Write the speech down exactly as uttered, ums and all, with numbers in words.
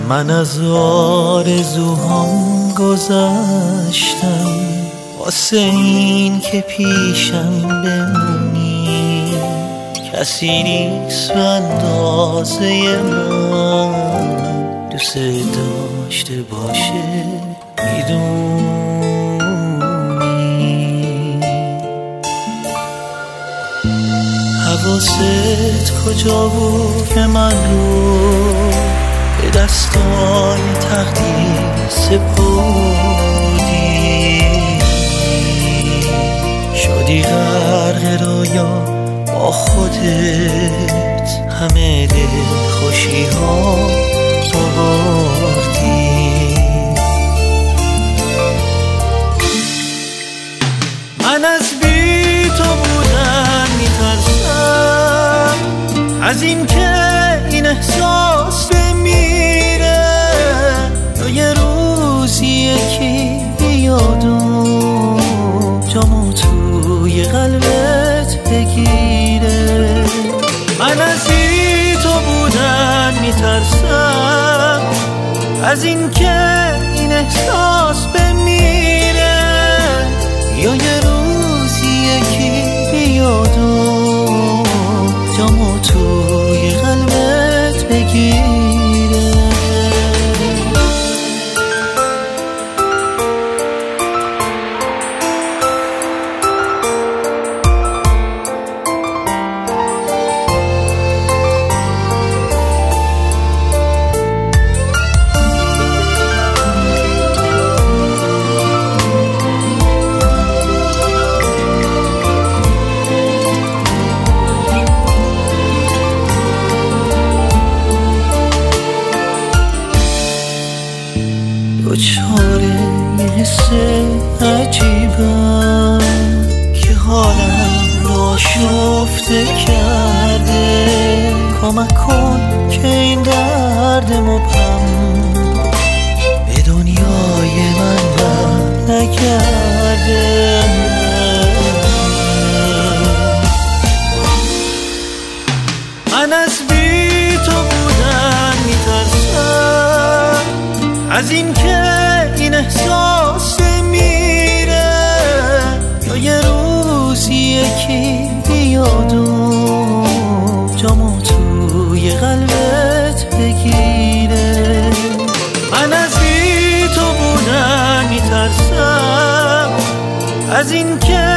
من از آرزوهام گذشتم واسه این که پیشم بمونی. کسی نیست به اندازه من دوست داشته باشه میدونی. حواست کجا بود که من رو به دستای تقدیر سپردی؟ شدی غرق رویا با خودت، همه دل خوشی ها آوردی. من از بی تو بودن میترسم، از این که این احساس بمیره، یا یه روز یکی بیاد و جامو توی قلبت بگیره. من از بی تو بودن میترسم، از این که این احساس بمیره، یا یه روز یکی بیاد و جامو توی قلبت بگیره. دوچاره یه حس عجیبم که حالم ناشفته کرده. کمک کن که این درد مبهم به دنیای من بر نگرده. من از بی تو بودن میترسم، از این که این احساس میره، یا یه روز یکی بیاد و جامو توی قلبت بگیره. من از بی تو بودن میترسم، از این که